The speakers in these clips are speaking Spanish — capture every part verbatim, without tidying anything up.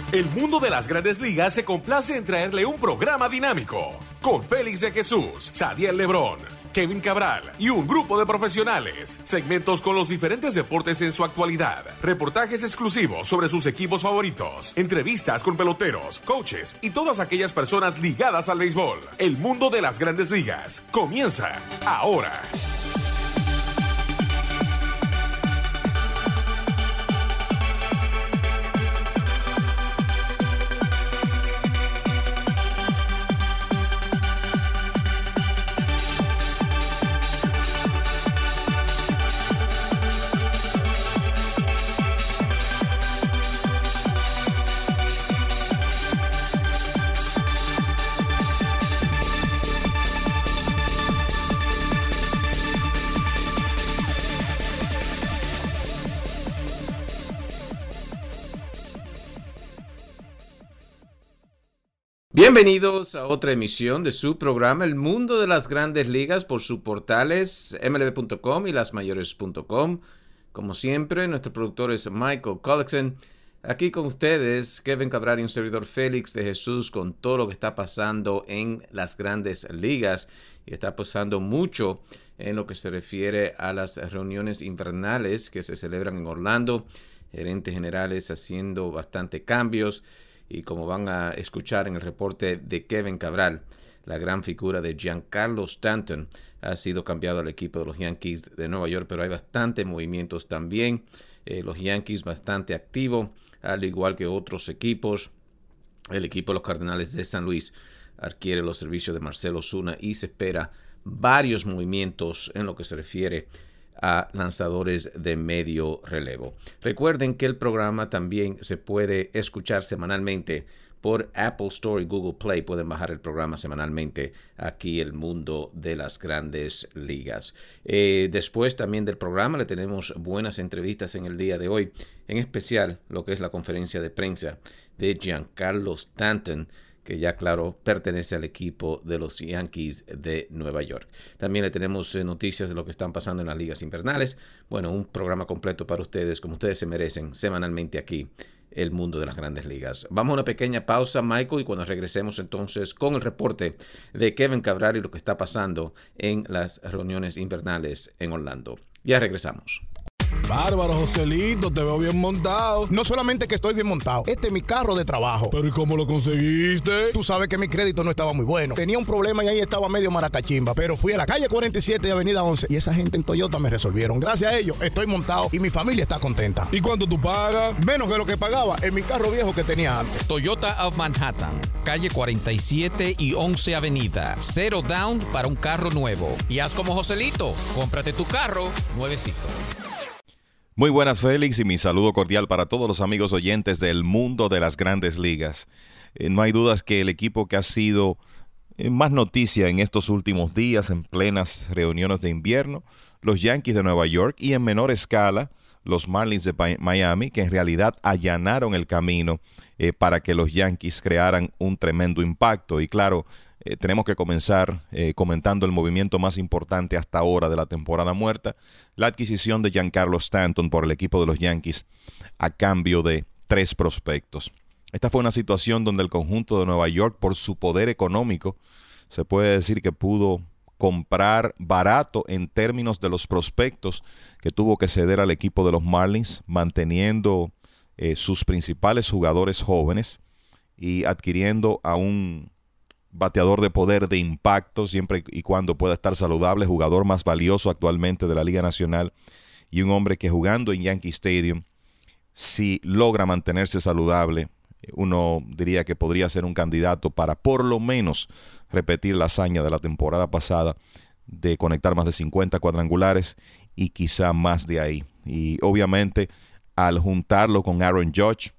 El mundo de las Grandes Ligas se complace en traerle un programa dinámico con Félix de Jesús, Sadiel Lebrón, Kevin Cabral y un grupo de profesionales. Segmentos con los diferentes deportes en su actualidad. Reportajes exclusivos sobre sus equipos favoritos. Entrevistas con peloteros, coaches y todas aquellas personas ligadas al béisbol. El mundo de las Grandes Ligas comienza ahora. Bienvenidos a otra emisión de su programa El Mundo de las Grandes Ligas por sus portales M L B punto com y las mayores punto com. Como siempre, nuestro productor es Michael Collickson. Aquí con ustedes, Kevin Cabral y un servidor Félix de Jesús con todo lo que está pasando en las Grandes Ligas. Y está pasando mucho en lo que se refiere a las reuniones invernales que se celebran en Orlando. Gerentes generales haciendo bastante cambios. Y como van a escuchar en el reporte de Kevin Cabral, la gran figura de Giancarlo Stanton ha sido cambiado al equipo de los Yankees de Nueva York, pero hay bastantes movimientos también. Eh, los Yankees bastante activos, al igual que otros equipos. El equipo de los Cardenales de San Luis adquiere los servicios de Marcell Ozuna y se espera varios movimientos en lo que se refiere a lanzadores de medio relevo. Recuerden que el programa también se puede escuchar semanalmente por Apple Store y Google Play. Pueden bajar el programa semanalmente aquí, El Mundo de las Grandes Ligas. Eh, después también del programa le tenemos buenas entrevistas en el día de hoy, en especial lo que es la conferencia de prensa de Giancarlo Stanton, que ya, claro, pertenece al equipo de los Yankees de Nueva York. También le tenemos eh, noticias de lo que están pasando en las ligas invernales. Bueno, un programa completo para ustedes, como ustedes se merecen, semanalmente aquí, El Mundo de las Grandes Ligas. Vamos a una pequeña pausa, Michael, y cuando regresemos entonces con el reporte de Kevin Cabral y lo que está pasando en las reuniones invernales en Orlando. Ya regresamos. Bárbaro, Joselito, te veo bien montado. No solamente que estoy bien montado, este es mi carro de trabajo. ¿Pero y cómo lo conseguiste? Tú sabes que mi crédito no estaba muy bueno. Tenía un problema y ahí estaba medio maracachimba. Pero fui a la calle cuarenta y siete y avenida once y esa gente en Toyota me resolvieron. Gracias a ellos estoy montado y mi familia está contenta. ¿Y cuánto tú pagas? Menos que lo que pagaba en mi carro viejo que tenía antes. Toyota of Manhattan, calle cuarenta y siete y once avenida. Cero down para un carro nuevo. Y haz como Joselito, cómprate tu carro nuevecito. Muy buenas, Félix, y mi saludo cordial para todos los amigos oyentes del mundo de las Grandes Ligas. Eh, no hay dudas que el equipo que ha sido eh, más noticia en estos últimos días, en plenas reuniones de invierno, los Yankees de Nueva York, y en menor escala, los Marlins de Miami, que en realidad allanaron el camino eh, para que los Yankees crearan un tremendo impacto. Y claro, Eh, tenemos que comenzar eh, comentando el movimiento más importante hasta ahora de la temporada muerta, la adquisición de Giancarlo Stanton por el equipo de los Yankees a cambio de tres prospectos. Esta fue una situación donde el conjunto de Nueva York, por su poder económico, se puede decir que pudo comprar barato en términos de los prospectos que tuvo que ceder al equipo de los Marlins, manteniendo eh, sus principales jugadores jóvenes y adquiriendo a un bateador de poder de impacto, siempre y cuando pueda estar saludable, jugador más valioso actualmente de la Liga Nacional, y un hombre que jugando en Yankee Stadium, si logra mantenerse saludable, uno diría que podría ser un candidato para por lo menos repetir la hazaña de la temporada pasada de conectar más de cincuenta cuadrangulares y quizá más de ahí. Y obviamente al juntarlo con Aaron Judge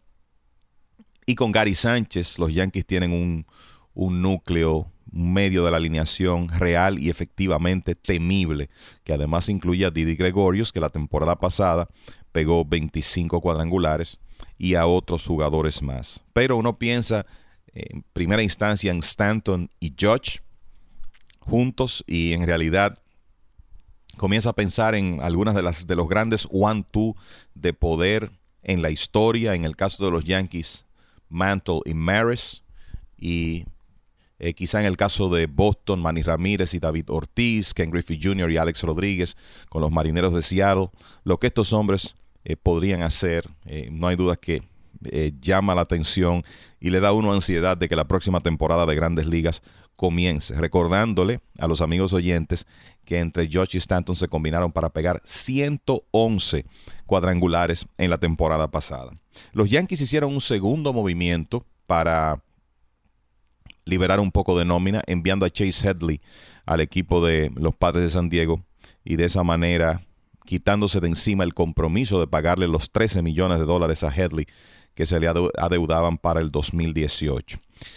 y con Gary Sánchez, los Yankees tienen un un núcleo, un medio de la alineación real y efectivamente temible, que además incluye a Didi Gregorius, que la temporada pasada pegó veinticinco cuadrangulares, y a otros jugadores más. Pero uno piensa en primera instancia en Stanton y Judge juntos, y en realidad comienza a pensar en algunas de las de los grandes one-two de poder en la historia. En el caso de los Yankees, Mantle y Maris. Y eh, quizá en el caso de Boston, Manny Ramírez y David Ortiz, Ken Griffey junior y Alex Rodríguez con los Marineros de Seattle. Lo que estos hombres eh, podrían hacer, eh, no hay duda que eh, llama la atención y le da a uno ansiedad de que la próxima temporada de Grandes Ligas comience. Recordándole a los amigos oyentes que entre Judge y Stanton se combinaron para pegar ciento once cuadrangulares en la temporada pasada. Los Yankees hicieron un segundo movimiento para liberar un poco de nómina, enviando a Chase Headley al equipo de los Padres de San Diego y de esa manera quitándose de encima el compromiso de pagarle los trece millones de dólares a Headley que se le adeudaban para el dos mil dieciocho.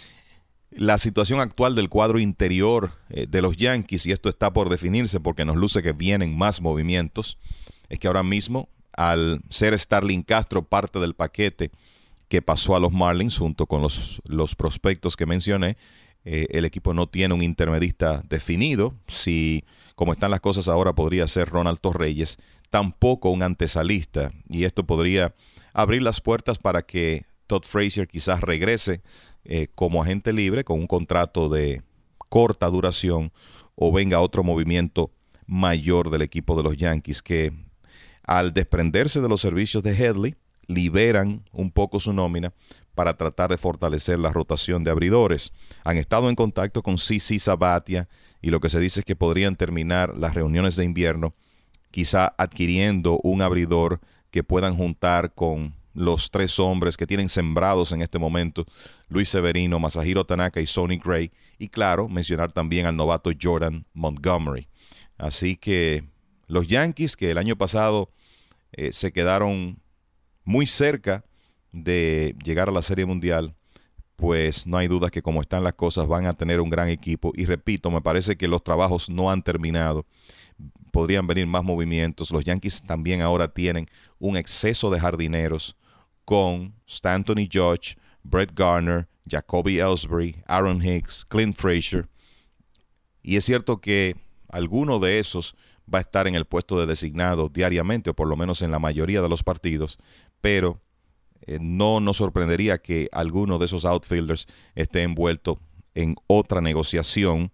La situación actual del cuadro interior eh, de los Yankees, y esto está por definirse porque nos luce que vienen más movimientos, es que ahora mismo, al ser Starlin Castro parte del paquete que pasó a los Marlins junto con los, los prospectos que mencioné, eh, el equipo no tiene un intermedista definido. Si, como están las cosas ahora, podría ser Ronald Torreyes, tampoco un antesalista, y esto podría abrir las puertas para que Todd Frazier quizás regrese eh, como agente libre con un contrato de corta duración o venga otro movimiento mayor del equipo de los Yankees que al desprenderse de los servicios de Headley liberan un poco su nómina para tratar de fortalecer la rotación de abridores. Han estado en contacto con C C Sabathia y lo que se dice es que podrían terminar las reuniones de invierno quizá adquiriendo un abridor que puedan juntar con los tres hombres que tienen sembrados en este momento, Luis Severino, Masahiro Tanaka y Sonny Gray, y claro, mencionar también al novato Jordan Montgomery. Así que los Yankees, que el año pasado eh, se quedaron muy cerca de llegar a la Serie Mundial, pues no hay duda que como están las cosas van a tener un gran equipo. Y repito, me parece que los trabajos no han terminado. Podrían venir más movimientos. Los Yankees también ahora tienen un exceso de jardineros con Stanton y Judge, Brett Garner, Jacoby Ellsbury, Aaron Hicks, Clint Frazier. Y es cierto que alguno de esos va a estar en el puesto de designado diariamente, o por lo menos en la mayoría de los partidos, pero eh, no nos sorprendería que alguno de esos outfielders esté envuelto en otra negociación.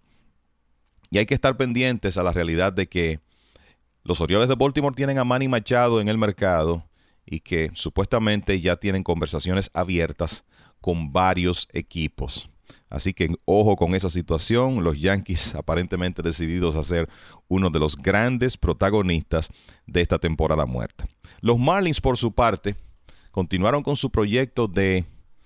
Y hay que estar pendientes a la realidad de que los Orioles de Baltimore tienen a Manny Machado en el mercado y que supuestamente ya tienen conversaciones abiertas con varios equipos. Así que ojo con esa situación. Los Yankees aparentemente decididos a ser uno de los grandes protagonistas de esta temporada muerta. Los Marlins, por su parte, continuaron con su proyecto de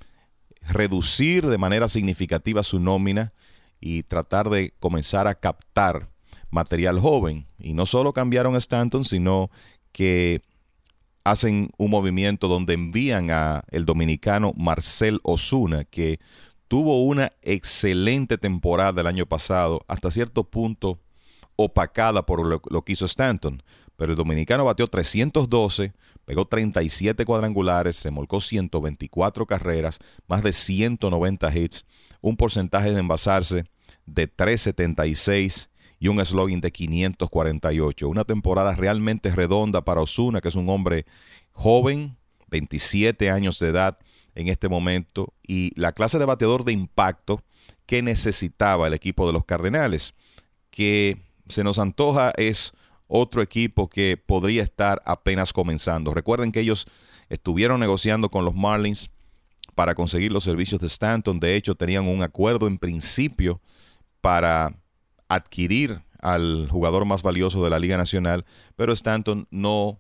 reducir de manera significativa su nómina y tratar de comenzar a captar material joven. Y no solo cambiaron a Stanton, sino que hacen un movimiento donde envían a el dominicano Marcell Ozuna, que tuvo una excelente temporada el año pasado, hasta cierto punto opacada por lo, lo que hizo Stanton. Pero el dominicano batió trescientos doce, pegó treinta y siete cuadrangulares, remolcó ciento veinticuatro carreras, más de ciento noventa hits, un porcentaje de envasarse de tres setenta y seis y un slugging de quinientos cuarenta y ocho. Una temporada realmente redonda para Ozuna, que es un hombre joven, veintisiete años de edad en este momento, y la clase de bateador de impacto que necesitaba el equipo de los Cardenales, que se nos antoja es otro equipo que podría estar apenas comenzando. Recuerden que ellos estuvieron negociando con los Marlins para conseguir los servicios de Stanton. De hecho, tenían un acuerdo en principio para adquirir al jugador más valioso de la Liga Nacional, pero Stanton no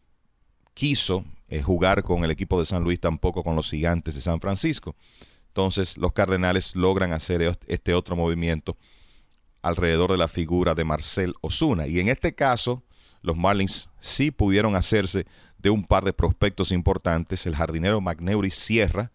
quiso eh, jugar con el equipo de San Luis, tampoco con los Gigantes de San Francisco. Entonces, los Cardenales logran hacer este otro movimiento alrededor de la figura de Marcell Ozuna. Y en este caso, los Marlins sí pudieron hacerse de un par de prospectos importantes. El jardinero McNeury Sierra,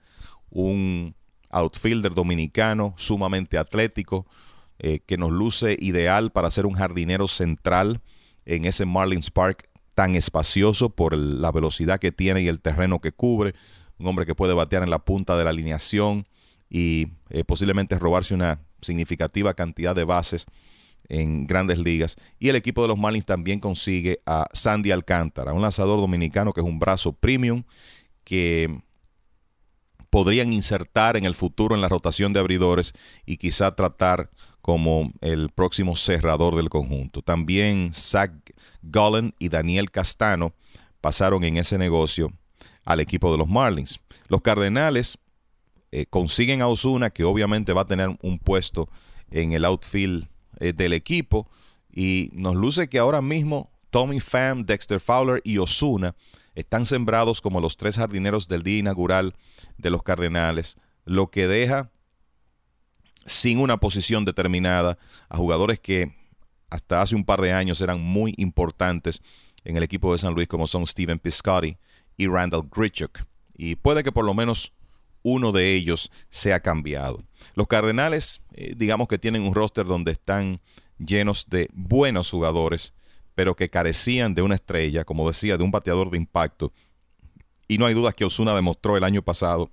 un outfielder dominicano sumamente atlético, eh, que nos luce ideal para ser un jardinero central en ese Marlins Park tan espacioso por el, la velocidad que tiene y el terreno que cubre. Un hombre que puede batear en la punta de la alineación y eh, posiblemente robarse una significativa cantidad de bases en Grandes Ligas. Y el equipo de los Marlins también consigue a Sandy Alcántara, un lanzador dominicano que es un brazo premium, que podrían insertar en el futuro en la rotación de abridores y quizá tratar como el próximo cerrador del conjunto. También Zach Gallen y Daniel Castano pasaron en ese negocio al equipo de los Marlins. Los Cardenales eh, consiguen a Ozuna, que obviamente va a tener un puesto en el outfield eh, del equipo, y nos luce que ahora mismo Tommy Pham, Dexter Fowler y Ozuna están sembrados como los tres jardineros del día inaugural de los Cardenales, lo que deja sin una posición determinada a jugadores que hasta hace un par de años eran muy importantes en el equipo de San Luis, como son Steven Piscotty y Randall Grichuk. Y puede que por lo menos uno de ellos sea cambiado. Los Cardenales, eh, digamos que tienen un roster donde están llenos de buenos jugadores, pero que carecían de una estrella, como decía, de un bateador de impacto. Y no hay duda que Ozuna demostró el año pasado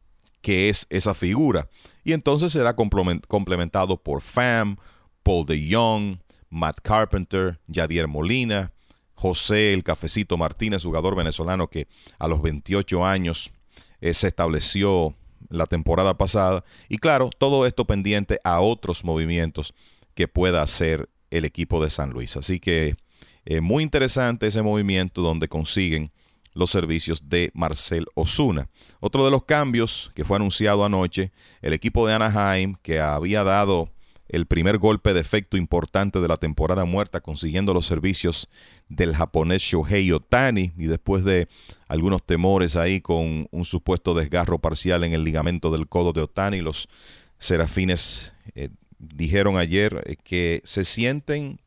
que es esa figura. Y entonces será complementado por Pham, Paul DeJong, Matt Carpenter, Yadier Molina, José el Cafecito Martínez, jugador venezolano que a los veintiocho años eh, se estableció la temporada pasada. Y claro, todo esto pendiente a otros movimientos que pueda hacer el equipo de San Luis. Así que eh, muy interesante ese movimiento donde consiguen los servicios de Marcell Ozuna. Otro de los cambios que fue anunciado anoche, el equipo de Anaheim, que había dado el primer golpe de efecto importante de la temporada muerta, consiguiendo los servicios del japonés Shohei Ohtani, y después de algunos temores ahí con un supuesto desgarro parcial en el ligamento del codo de Ohtani, los Serafines eh, dijeron ayer eh, que se sienten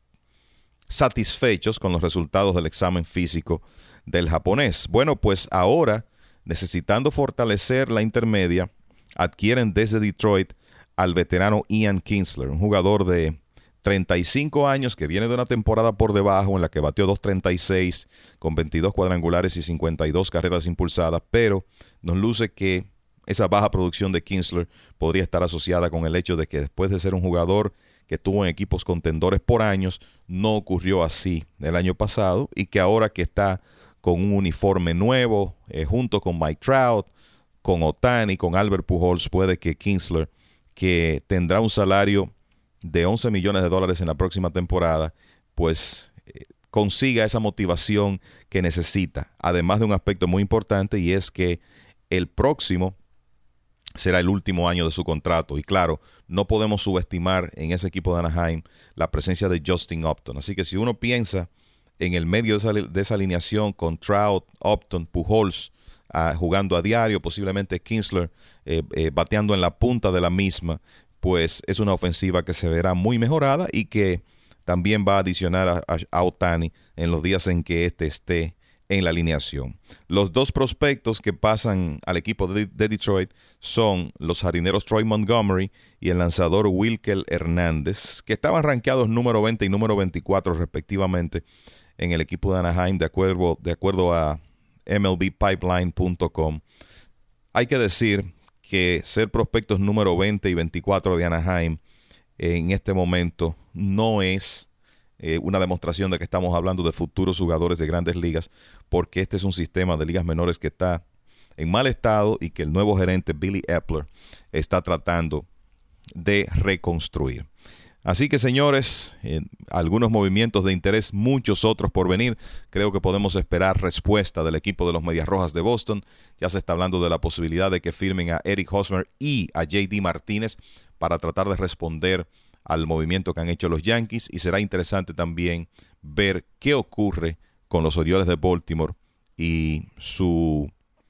satisfechos con los resultados del examen físico del japonés. Bueno, pues ahora, necesitando fortalecer la intermedia, adquieren desde Detroit al veterano Ian Kinsler, un jugador de treinta y cinco años que viene de una temporada por debajo en la que batió dos treinta y seis con veintidós cuadrangulares y cincuenta y dos carreras impulsadas, pero nos luce que esa baja producción de Kinsler podría estar asociada con el hecho de que después de ser un jugador que estuvo en equipos contendores por años, no ocurrió así el año pasado, y que ahora que está con un uniforme nuevo, eh, junto con Mike Trout, con Ohtani, con Albert Pujols, puede que Kinsler, que tendrá un salario de once millones de dólares en la próxima temporada, pues eh, consiga esa motivación que necesita, además de un aspecto muy importante, y es que el próximo será el último año de su contrato. Y claro, no podemos subestimar en ese equipo de Anaheim la presencia de Justin Upton. Así que si uno piensa en el medio de esa, de esa alineación con Trout, Upton, Pujols uh, jugando a diario, posiblemente Kinsler eh, eh, bateando en la punta de la misma, pues es una ofensiva que se verá muy mejorada y que también va a adicionar a, a, a Ohtani en los días en que éste esté en la alineación. Los dos prospectos que pasan al equipo de, de Detroit son los jardineros Troy Montgomery y el lanzador Wilker Hernández, que estaban rankeados número veinte y número veinticuatro respectivamente en el equipo de Anaheim, de acuerdo, de acuerdo a M L B Pipeline punto com. Hay que decir que ser prospectos número veinte y veinticuatro de Anaheim en este momento no es Eh, una demostración de que estamos hablando de futuros jugadores de grandes ligas, porque este es un sistema de ligas menores que está en mal estado y que el nuevo gerente Billy Epler está tratando de reconstruir. Así que, señores, eh, algunos movimientos de interés, muchos otros por venir. Creo que podemos esperar respuesta del equipo de los Medias Rojas de Boston. Ya se está hablando de la posibilidad de que firmen a Eric Hosmer y a J D Martínez para tratar de responder al movimiento que han hecho los Yankees, y será interesante también ver qué ocurre con los Orioles de Baltimore y su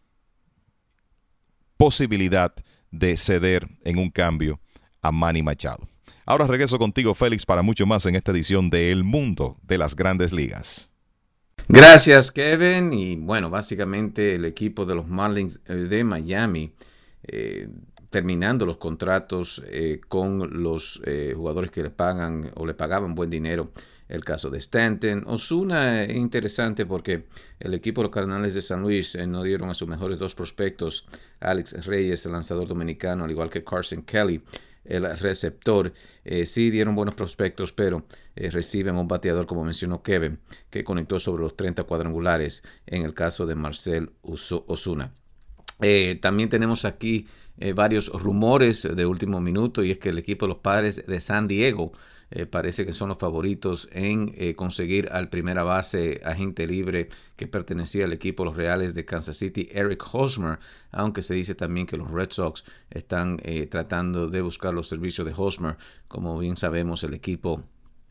posibilidad de ceder en un cambio a Manny Machado. Ahora regreso contigo, Félix, para mucho más en esta edición de El Mundo de las Grandes Ligas. Gracias, Kevin. Y bueno, básicamente el equipo de los Marlins de Miami eh, terminando los contratos eh, con los eh, jugadores que le pagan o le pagaban buen dinero. El caso de Stanton. Ozuna es interesante porque el equipo de los Cardenales de San Luis eh, no dieron a sus mejores dos prospectos, Alex Reyes, el lanzador dominicano, al igual que Carson Kelly, el receptor. Eh, sí dieron buenos prospectos, pero eh, reciben un bateador, como mencionó Kevin, que conectó sobre los treinta cuadrangulares en el caso de Marcell Ozuna. Eh, también tenemos aquí eh, varios rumores de último minuto, y es que el equipo de los Padres de San Diego Eh, parece que son los favoritos en eh, conseguir al primera base agente libre que pertenecía al equipo de los Reales de Kansas City, Eric Hosmer, aunque se dice también que los Red Sox están eh, tratando de buscar los servicios de Hosmer. Como bien sabemos, el equipo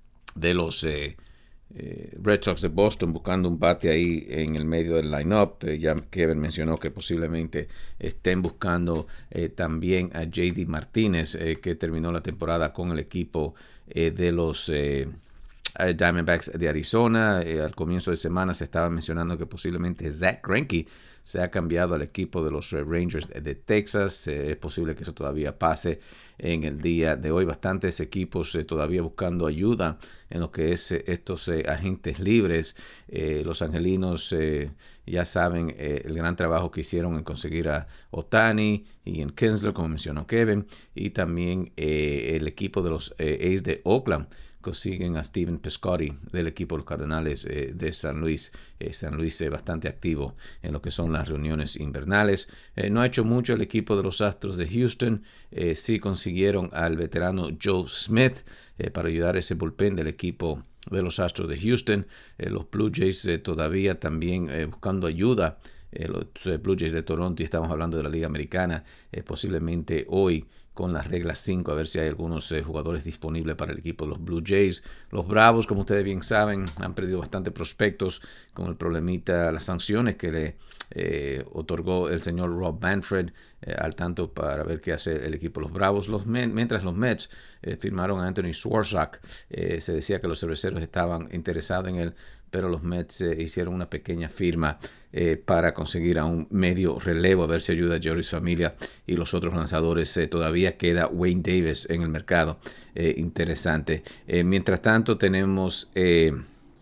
de los eh, eh, Red Sox de Boston buscando un bate ahí en el medio del line-up. Eh, ya Kevin mencionó que posiblemente estén buscando eh, también a J D Martínez, eh, que terminó la temporada con el equipo Eh, de los eh, Diamondbacks de Arizona. Eh, al comienzo de semana se estaba mencionando que posiblemente Zach Greinke se ha cambiado al equipo de los eh, Rangers de Texas. Eh, es posible que eso todavía pase en el día de hoy. Bastantes equipos eh, todavía buscando ayuda en lo que es eh, estos eh, agentes libres. Eh, los angelinos eh, ya saben eh, el gran trabajo que hicieron en conseguir a Ohtani y en Kinsler, como mencionó Kevin, y también eh, el equipo de los eh, A's de Oakland consiguen a Steven Piscotty del equipo de los Cardenales eh, de San Luis. Eh, San Luis es eh, bastante activo en lo que son las reuniones invernales. Eh, no ha hecho mucho el equipo de los Astros de Houston. Eh, sí consiguieron al veterano Joe Smith eh, para ayudar a ese bullpen del equipo de los Astros de Houston. Eh, los Blue Jays eh, todavía también eh, buscando ayuda. Eh, los eh, Blue Jays de Toronto, y estamos hablando de la Liga Americana, eh, posiblemente hoy con las reglas cinco, a ver si hay algunos eh, jugadores disponibles para el equipo de los Blue Jays. Los Bravos, como ustedes bien saben, han perdido bastante prospectos con el problemita, las sanciones que le eh, otorgó el señor Rob Manfred, eh, al tanto para ver qué hace el equipo de los Bravos. Los Men, mientras los Mets eh, firmaron a Anthony Swarzak, eh, se decía que los cerveceros estaban interesados en él, pero los Mets eh, hicieron una pequeña firma eh, para conseguir a un medio relevo, a ver si ayuda a Jeurys Familia y los otros lanzadores. Eh, todavía queda Wayne Davis en el mercado. Eh, interesante. Eh, mientras tanto, tenemos eh,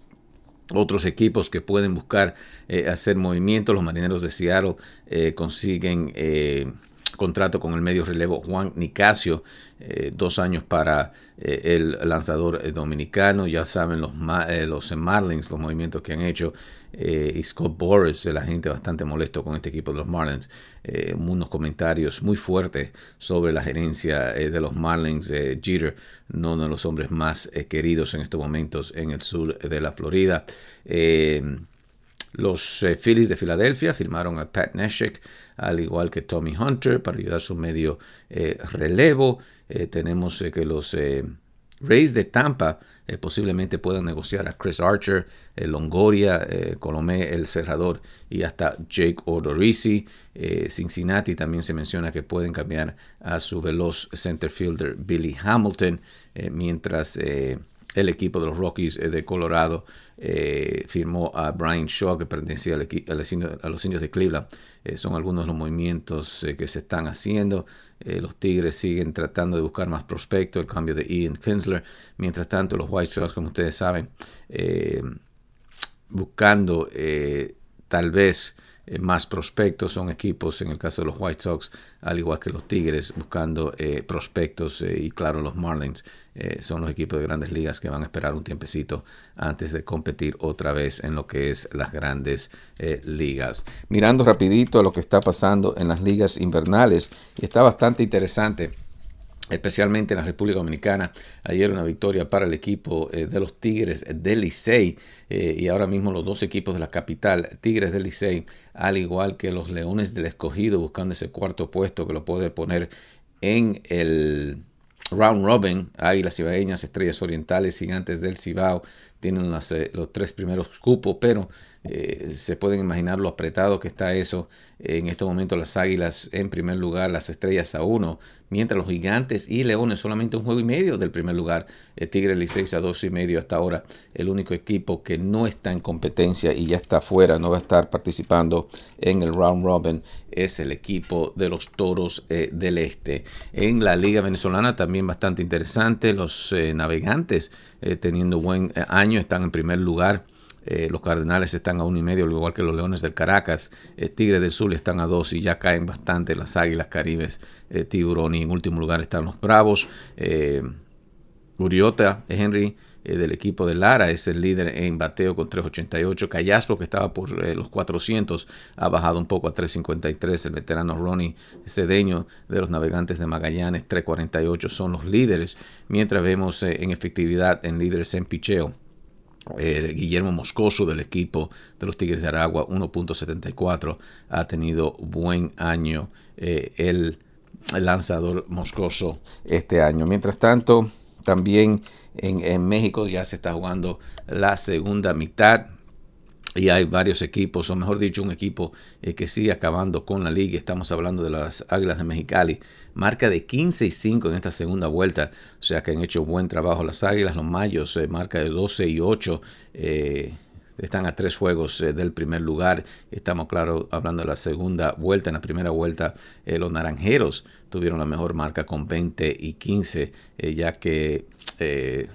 otros equipos que pueden buscar eh, hacer movimientos. Los Marineros de Seattle eh, consiguen eh, contrato con el medio relevo Juan Nicasio, eh, dos años para eh, el lanzador eh, dominicano. Ya saben los, eh, los Marlins, los movimientos que han hecho, eh, y Scott Boras, la gente bastante molesto con este equipo de los Marlins. Eh, unos comentarios muy fuertes sobre la gerencia eh, de los Marlins. eh, Jeter, no uno de los hombres más eh, queridos en estos momentos en el sur de la Florida. Eh, Los eh, Phillies de Filadelfia firmaron a Pat Neshek, al igual que Tommy Hunter, para ayudar a su medio eh, relevo. Eh, tenemos eh, que los eh, Rays de Tampa eh, posiblemente puedan negociar a Chris Archer, eh, Longoria, eh, Colomé, el cerrador, y hasta Jake Odorizzi. Eh, Cincinnati también se menciona que pueden cambiar a su veloz center fielder Billy Hamilton, eh, mientras eh, el equipo de los Rockies de Colorado eh, firmó a Brian Shaw, que pertenecía al equi- a, los indios, a los indios de Cleveland. Eh, son algunos de los movimientos eh, que se están haciendo. Eh, los Tigres siguen tratando de buscar más prospectos, el cambio de Ian Kinsler. Mientras tanto, los White Sox, como ustedes saben, eh, buscando eh, tal vez eh, más prospectos. Son equipos, en el caso de los White Sox, al igual que los Tigres, buscando eh, prospectos, eh, y claro, los Marlins eh, son los equipos de grandes ligas que van a esperar un tiempecito antes de competir otra vez en lo que es las grandes eh, ligas. Mirando rapidito a lo que está pasando en las ligas invernales, y está bastante interesante, especialmente en la República Dominicana. Ayer una victoria para el equipo eh, de los Tigres del Licey, eh, y ahora mismo los dos equipos de la capital, Tigres del Licey, al igual que los Leones del Escogido, buscando ese cuarto puesto que lo puede poner en el round robin. Águilas Cibaeñas, Estrellas Orientales, Gigantes del Cibao tienen las, eh, los tres primeros cupos, pero eh, se pueden imaginar lo apretado que está eso. En este momento las Águilas en primer lugar, las Estrellas a uno, mientras los Gigantes y Leones solamente un juego y medio del primer lugar. El Tigres Licey a dos y medio hasta ahora. El único equipo que no está en competencia y ya está fuera, no va a estar participando en el round robin, es el equipo de los Toros eh, del Este. En la Liga Venezolana también bastante interesante. Los eh, Navegantes eh, teniendo buen eh, año están en primer lugar. Eh, los Cardenales están a uno y medio, al igual que los Leones del Caracas. Eh, Tigres del Zulia están a dos y ya caen bastante las Águilas Caribes, eh, Tiburón, y en último lugar están los Bravos. Eh, Uriota Henry eh, del equipo de Lara es el líder en bateo con tres ochenta y ocho. Callaspo, que estaba por eh, los cuatrocientos, ha bajado un poco a tres cincuenta y tres. El veterano Ronnie Cedeño de los Navegantes de Magallanes, tres cuarenta y ocho, son los líderes. Mientras vemos eh, en efectividad en líderes en picheo, Eh, Guillermo Moscoso del equipo de los Tigres de Aragua, uno punto setenta y cuatro, ha tenido buen año eh, el, el lanzador Moscoso este año. Mientras tanto, también en, en México ya se está jugando la segunda mitad y hay varios equipos, o mejor dicho, un equipo eh, que sigue acabando con la liga. Estamos hablando de las Águilas de Mexicali. Marca de quince y cinco en esta segunda vuelta, o sea que han hecho buen trabajo las Águilas. Los Mayos, eh, marca de doce y ocho, eh, están a tres juegos eh, del primer lugar. Estamos, claro, hablando de la segunda vuelta. En la primera vuelta, eh, los Naranjeros tuvieron la mejor marca con veinte y quince, eh, ya que eh,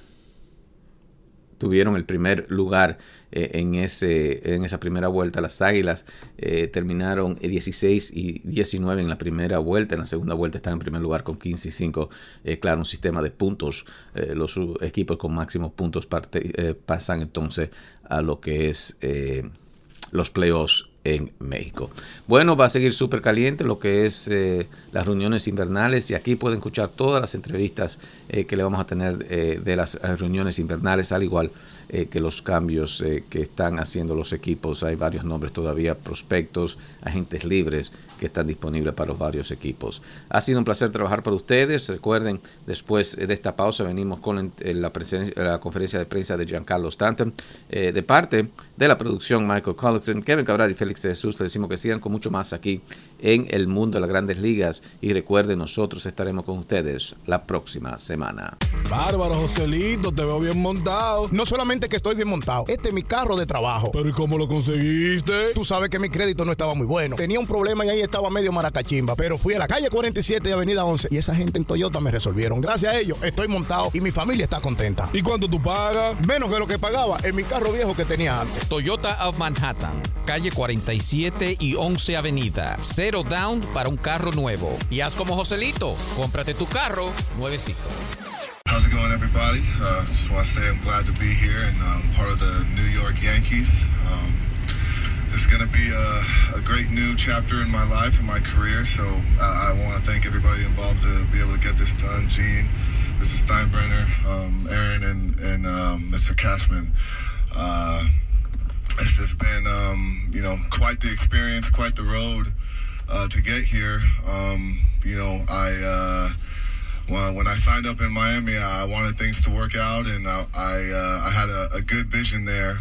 tuvieron el primer lugar eh, en, ese, en esa primera vuelta. Las Águilas eh, terminaron dieciséis y diecinueve en la primera vuelta. En la segunda vuelta están en primer lugar con quince y cinco. Eh, claro, un sistema de puntos. Eh, los equipos con máximos puntos parte, eh, pasan entonces a lo que es eh, los playoffs en México. Bueno, va a seguir súper caliente lo que es eh, las reuniones invernales, y aquí pueden escuchar todas las entrevistas eh, que le vamos a tener eh, de las reuniones invernales, al igual eh, que los cambios eh, que están haciendo los equipos. Hay varios nombres todavía, prospectos, agentes libres que están disponibles para los varios equipos. Ha sido un placer trabajar para ustedes. Recuerden, después de esta pausa venimos con la, la conferencia de prensa de Giancarlo Stanton, eh, de parte de la producción Michael Collickson, Kevin Cabral y Félix de Jesús. Les decimos que sigan con mucho más aquí en el mundo de las grandes ligas, y recuerden, nosotros estaremos con ustedes la próxima semana. Bárbaro, Joselito, te veo bien montado. No solamente que estoy bien montado, este es mi carro de trabajo. Pero ¿y cómo lo conseguiste? Tú sabes que mi crédito no estaba muy bueno. Tenía un problema y ahí estaba medio maracachimba. Pero fui a la calle cuarenta y siete y avenida once y esa gente en Toyota me resolvieron. Gracias a ellos estoy montado y mi familia está contenta. ¿Y cuánto tú pagas? Menos de lo que pagaba en mi carro viejo que tenía antes. Toyota of Manhattan, calle cuarenta y siete y once avenida. Zero down para un carro nuevo. Y haz como Joselito, cómprate tu carro nuevecito. How's it going, everybody? Uh, just want to say I'm glad to be here and um, part of the New York Yankees. Um, this is going to be a, a great new chapter in my life and my career, so uh, I want to thank everybody involved to be able to get this done. Gene, Mister Steinbrenner, um, Aaron, and, and um, Mister Cashman. Uh, it's just been, um, you know, quite the experience, quite the road uh, to get here. Um, you know, I... Uh, Well, when I signed up in Miami, I wanted things to work out, and I I, uh, I had a, a good vision there.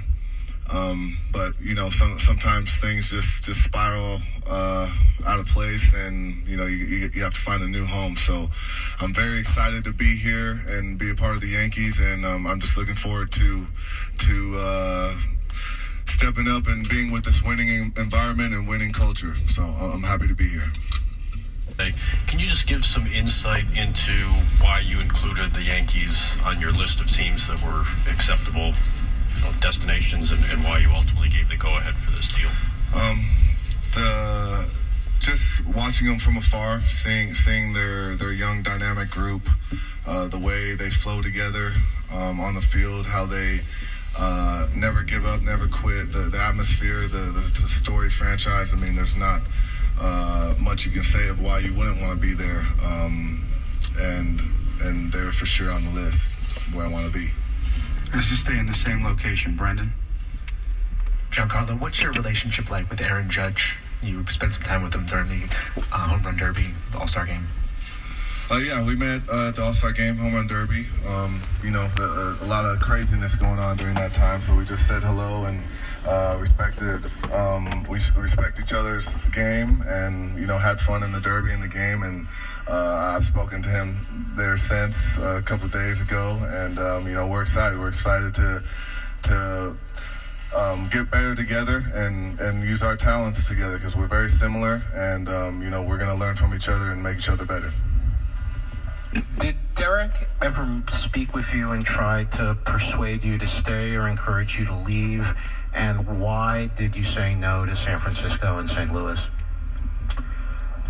Um, but you know, some, sometimes things just just spiral uh, out of place, and you know, you, you you have to find a new home. So I'm very excited to be here and be a part of the Yankees, and um, I'm just looking forward to to uh, stepping up and being with this winning environment and winning culture. So I'm happy to be here. Can you just give some insight into why you included the Yankees on your list of teams that were acceptable, you know, destinations, and, and why you ultimately gave the go-ahead for this deal? Um, the just watching them from afar, seeing seeing their their young dynamic group, uh, the way they flow together um, on the field, how they uh, never give up, never quit, the, the atmosphere, the, the the storied franchise. I mean, there's not Uh, much you can say of why you wouldn't want to be there, um, and and they're for sure on the list where I want to be. Let's just stay in the same location, Brendan. Giancarlo, what's your relationship like with Aaron Judge? You spent some time with him during the uh, Home Run Derby, the All-Star Game. Uh, yeah, we met uh, at the All-Star Game, Home Run Derby. Um, you know, a, a lot of craziness going on during that time, so we just said hello and uh, respected. Um, we respect each other's game, and you know, had fun in the Derby and the game. And uh, I've spoken to him there since uh, a couple of days ago, and um, you know, we're excited. We're excited to to. Um, get better together and, and use our talents together, because we're very similar, and um, you know, we're going to learn from each other and make each other better. Did Derek ever speak with you and try to persuade you to stay or encourage you to leave? And why did you say no to San Francisco and Saint Louis?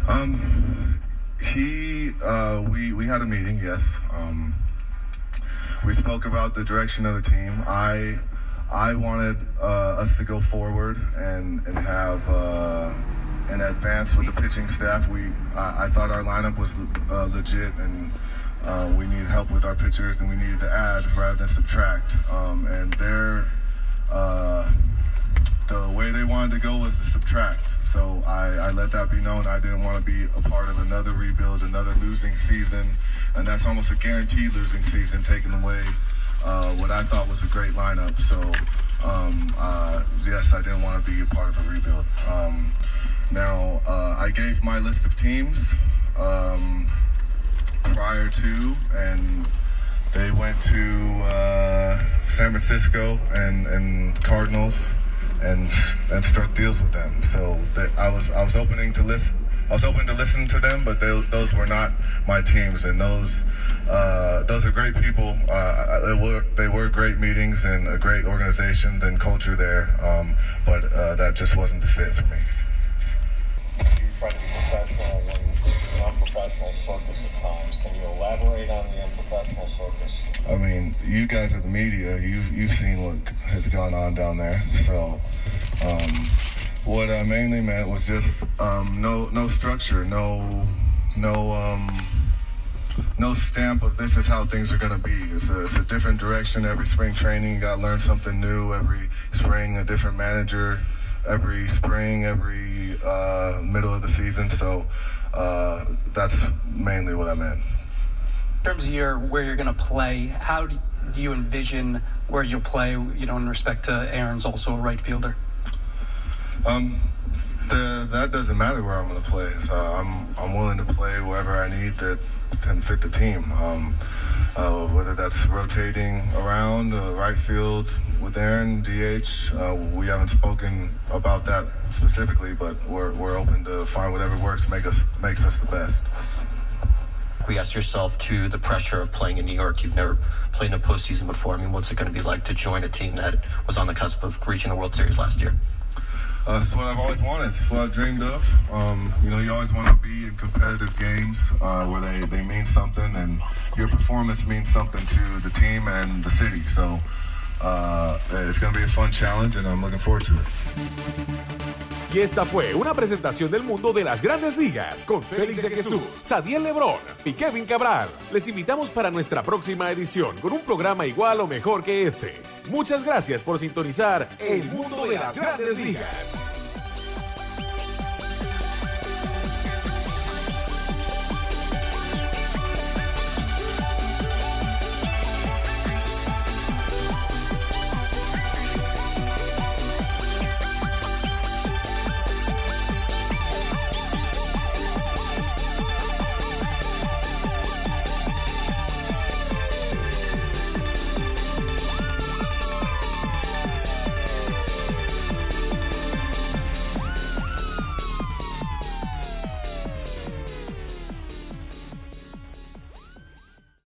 Um, he, uh, we, we had a meeting, yes. Um, we spoke about the direction of the team. I I wanted uh, us to go forward and and have uh, and advance with the pitching staff. We I, I thought our lineup was uh, legit, and uh, we needed help with our pitchers, and we needed to add rather than subtract. Um, and their uh, the way they wanted to go was to subtract. So I, I let that be known. I didn't want to be a part of another rebuild, another losing season, and that's almost a guaranteed losing season, taking away uh, what I thought was a great lineup. So um, uh, yes, I didn't want to be a part of a rebuild. Um, now uh, I gave my list of teams um, prior to, and they went to uh, San Francisco and, and Cardinals. And and struck deals with them. So that I was I was opening to listen. I was open to listen to them, but they, those were not my teams. And those uh, those are great people. Uh, they were they were great meetings and a great organization and culture there. Um, but uh, that just wasn't the fit for me. You try to be professional when it's an unprofessional circus at times. Can you elaborate on the unprofessional circus? I mean, you guys are the media. You've you've seen what has gone on down there. So. Um, what I mainly meant was just um, no no structure, no no um, no stamp of this is how things are going to be. It's a, it's a different direction every spring training. You got to learn something new every spring, a different manager every spring, every uh, middle of the season. So uh, that's mainly what I meant. In terms of your where you're going to play, how do you envision where you'll play? You know, in respect to Aaron's also a right fielder. Um, the, that doesn't matter where I'm going to play. So I'm I'm willing to play wherever I need that can fit the team. Um, uh, whether that's rotating around uh, right field with Aaron, D H. Uh, we haven't spoken about that specifically, but we're we're open to find whatever works make us makes us the best. Acquiesce yourself to the pressure of playing in New York. You've never played in a postseason before. I mean, what's it going to be like to join a team that was on the cusp of reaching the World Series last year? Uh, it's what I've always wanted. It's what I've dreamed of. Um, you know, you always want to be in competitive games uh, where they, they mean something, and your performance means something to the team and the city. So uh, it's going to be a fun challenge, and I'm looking forward to it. Y esta fue una presentación del mundo de las Grandes Ligas con Félix de Jesús, Sadiel Lebrón y Kevin Cabral. Les invitamos para nuestra próxima edición con un programa igual o mejor que este. Muchas gracias por sintonizar El Mundo de las Grandes Ligas.